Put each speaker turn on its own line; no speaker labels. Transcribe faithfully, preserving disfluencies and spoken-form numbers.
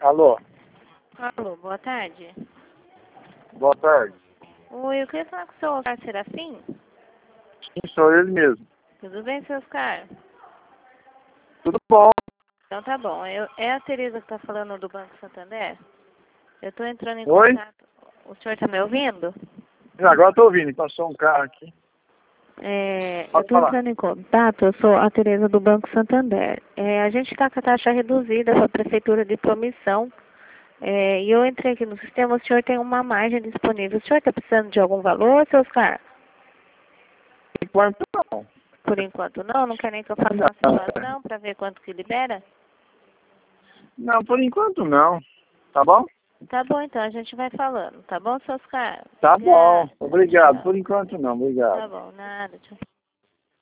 Alô?
Alô, boa tarde.
Boa tarde.
Oi, eu queria falar com o seu Oscar Serafim.
Sim, sou ele mesmo.
Tudo bem, seu Oscar?
Tudo bom?
Então tá bom. Eu, é a Tereza que tá falando do Banco Santander? Eu tô entrando em
Oi?
contato. O senhor tá me ouvindo?
Agora estou ouvindo, passou um carro aqui.
É, eu
Pode
tô
falar.
entrando em contato, eu sou a Tereza do Banco Santander. É, a gente tá com a taxa reduzida para a Prefeitura de Promissão. É, e eu entrei aqui no sistema, o senhor tem uma margem disponível. O senhor está precisando de algum valor, seu Oscar?
Enquanto não.
Por enquanto não? Não quer nem que eu faça uma simulação para ver quanto que libera?
Não, por enquanto não. Tá bom?
Tá bom, então, a gente vai falando. Tá bom, seu Oscar?
Tá bom.
Obrigada.
Obrigado.
Tchau.
Por enquanto não. Obrigado.
Tá bom, nada. Tchau.